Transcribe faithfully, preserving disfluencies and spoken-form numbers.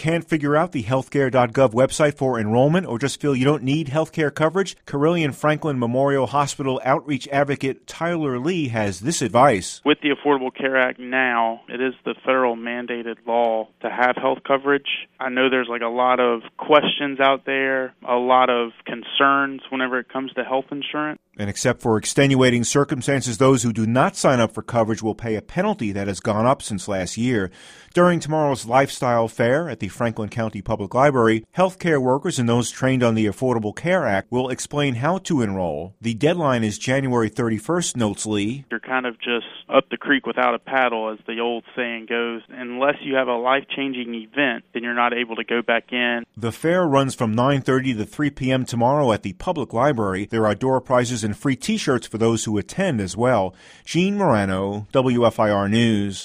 can't figure out the healthcare dot gov website for enrollment or just feel you don't need healthcare coverage, Carilion Franklin Memorial Hospital outreach advocate Tyler Lee has this advice. With the Affordable Care Act now, it is the federal mandated law to have health coverage. I know there's like a lot of questions out there, a lot of concerns whenever it comes to health insurance. And except for extenuating circumstances, those who do not sign up for coverage will pay a penalty that has gone up since last year. During tomorrow's Lifestyle Fair at the Franklin County Public Library, healthcare workers and those trained on the Affordable Care Act will explain how to enroll. The deadline is January thirty-first, notes Lee. You're kind of just up the creek without a paddle, as the old saying goes. Unless you have a life-changing event, then you're not able to go back in. The fair runs from nine thirty to three p.m. tomorrow at the Public Library. There are door prizes and free T-shirts for those who attend as well. Gene Morano, W F I R News.